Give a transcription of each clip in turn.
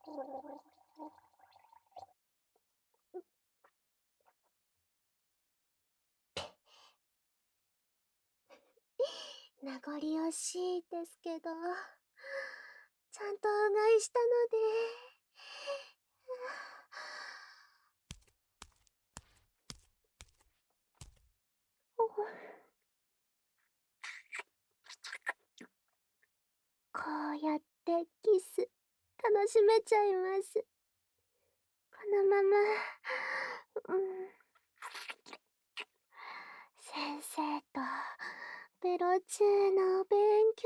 名残惜しいですけど、ちゃんとうがいしたので。こうやってキス楽しめちゃいます。このまま、先生とベロチューの勉強、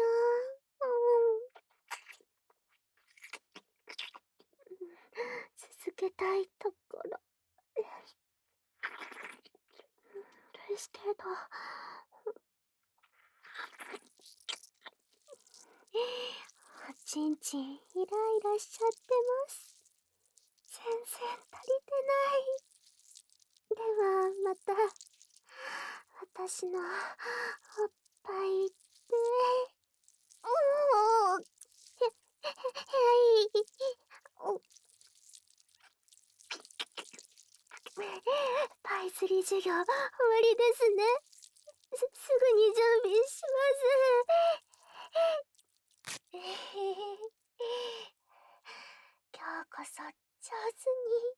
続けたいところですけど、おちんちんイライラしちゃってます。全然足りてない。ではまた私のおっぱいってパイ釣り授業終わりですね。すぐに準備します。今日こそ上手に。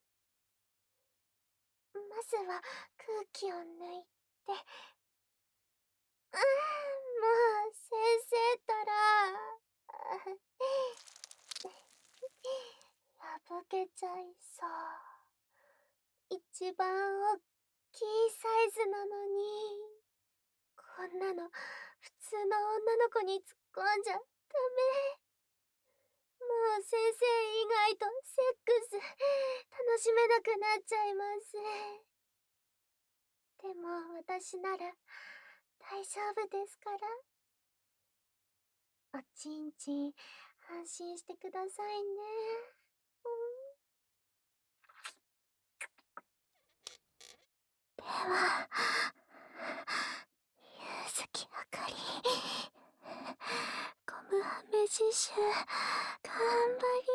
まずは空気を抜いて。もう先生ったら破けちゃいそう。一番おっきいサイズなのに。こんなの普通の女の子に突っ込んじゃダメ。もう先生以外とセックス楽しめなくなっちゃいます。でも私なら大丈夫ですから。おちんちん安心してくださいね。では、ゆずきあかり、ゴムはめ刺繍頑張り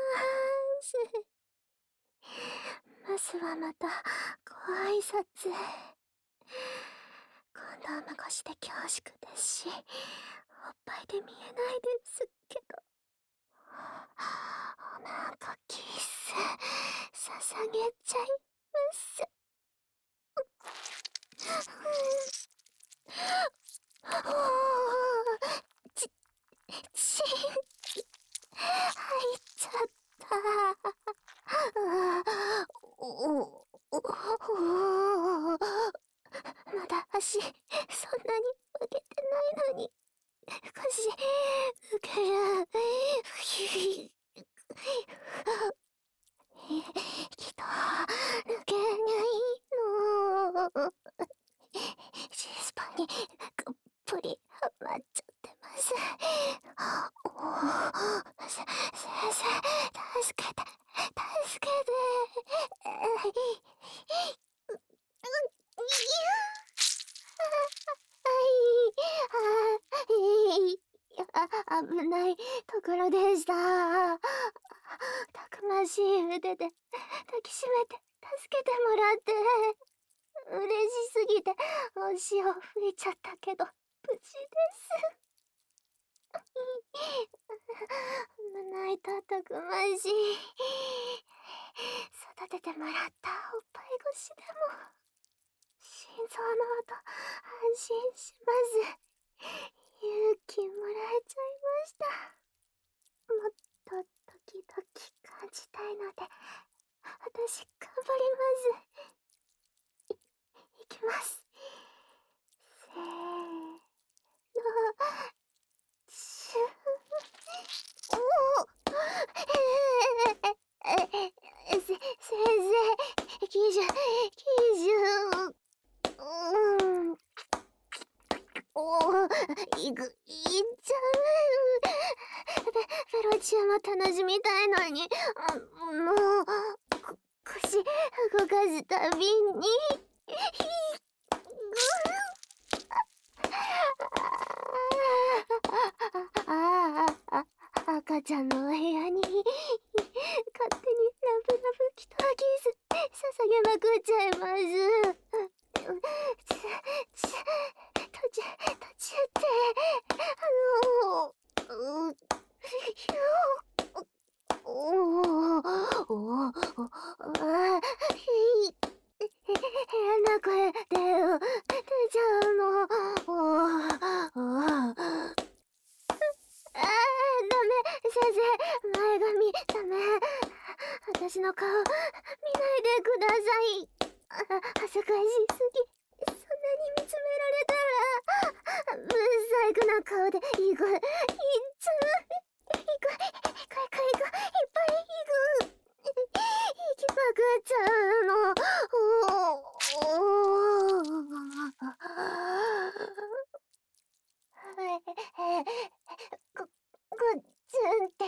ます。まずはまたご挨拶。コンドーム越しで恐縮ですし、おっぱいで見えないですけど。なんかキス捧げちゃいます。入っちゃった。まだ足そんなに向けてないのに。少し抜ける。きっと抜けないの。シスパにがっぷりハマっちゃってます。先生、助けて、助けて。危ないところでした。たくましい腕で抱きしめて助けてもらって嬉しすぎて足を吹いちゃったけど無事です。胸板たくましい。育ててもらったおっぱい越しでも心臓の音安心します。勇気もらえちゃいました。もっとドキドキ感じたいので私頑張ります。いきます。せーの。シュー。おお。先生、基準。いっちゃう。ベロチューも楽しみたいのに、もう、腰動かすたびに、赤ちゃんのお部屋にげまくっちゃいます。途中って、ひょおおお変な声出ちゃうの。ダメ、先生、前髪、ダメ。私の顔、見ないでください。恥ずかしすぎ。そんなに見つめられたら、ブサイクな顔で行く。いっつ行く、いっぱい行く。息まくっちゃうの。ごっつんって言った。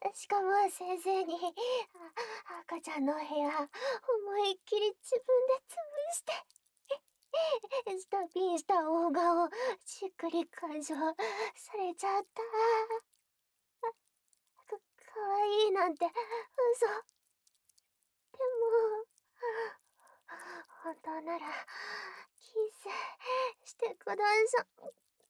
しかも先生に赤ちゃんの部屋思いっきり自分で潰してスタピンした大顔しっくり干渉されちゃった。かわいいなんて嘘。でも本当ならキスしてください。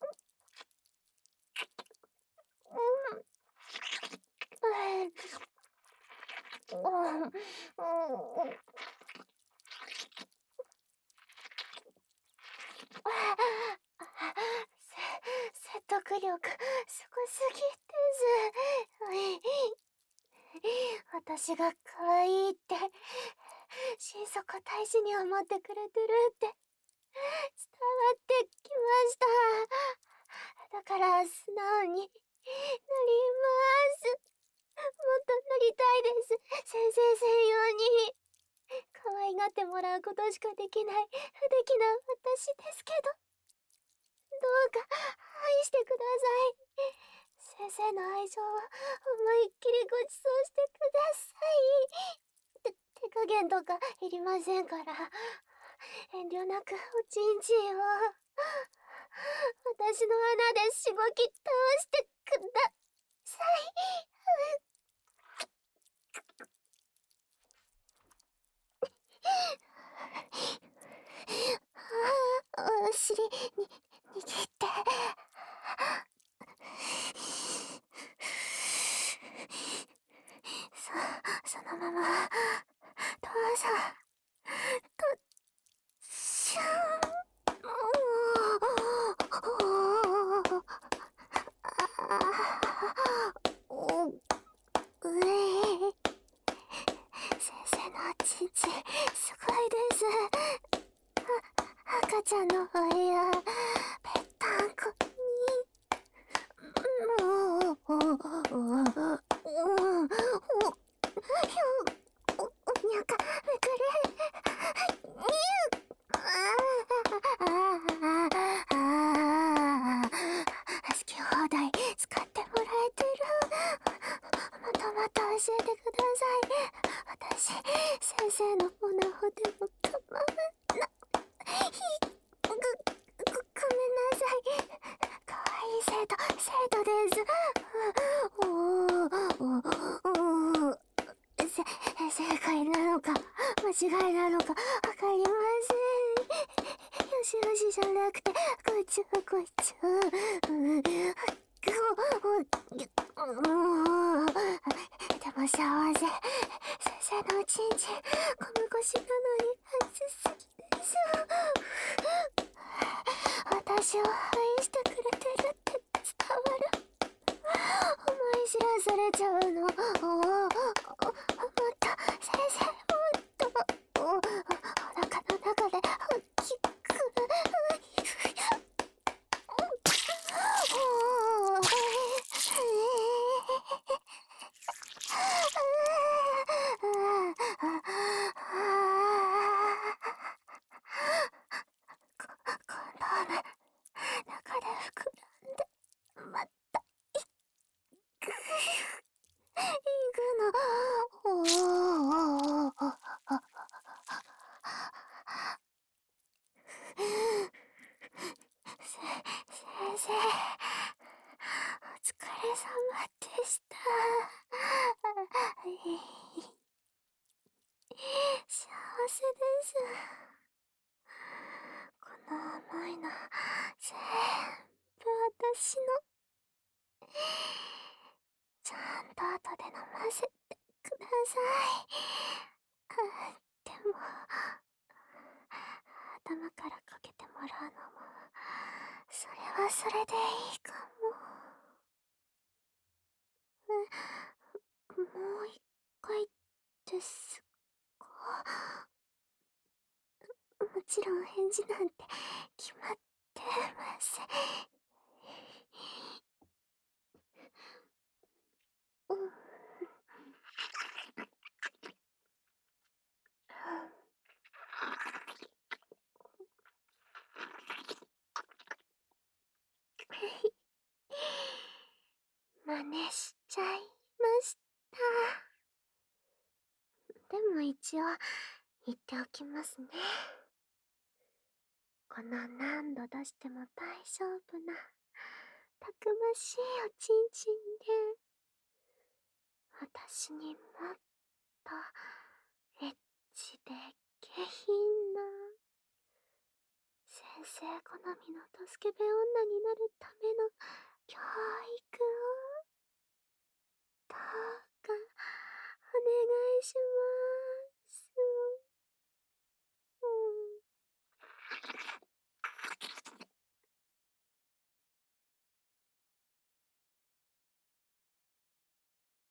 説得力すごすぎです。私が可愛いって心底大事に思ってくれてるって伝わってきました。だから素直になります。もっとなりたいです。先生専用に。可愛がってもらうことしかできない不出来な私ですけど、どうか愛してください。先生の愛情を思いっきりご馳走してください。手加減とかいりませんから、遠慮なくおちんちんを私の穴でしごき倒してください。お尻に握ってそのままどうぞ。としゅん。お上先生のおちんちんすごいです。赤ちゃんのお部屋ぺったんこにもうおにゃかめくれ好き放題使ってもらえてる。もっともっと教えてください。私先生のオナホでも構わない。ごめんなさい。かわいい生徒です。正解なのか間違いなのかわかりません。よしよしじゃなくてこっちゅでも幸せ。先生のおちんちんゴム越しなのに熱すぎです。私を愛してくれてるって伝わる。思い知らされちゃうの。もっと先生もっとお腹の中で大きくコンドーム中で膨らんでまた行くの。先生お疲れ様でした。 幸せです。この思いの全部私の。ちゃんと後で飲ませてください。でも、頭からかけてもらうのも、それはそれでいいかも。もう一回ですか？もちろん返事なんて決まってません。うん。真似しちゃいました。でも一応言っておきますね。この何度出しても大丈夫なたくましいおちんちんで私にもっとエッチで下品な先生好みのドスケベ女になるための教育をどうかお願いします。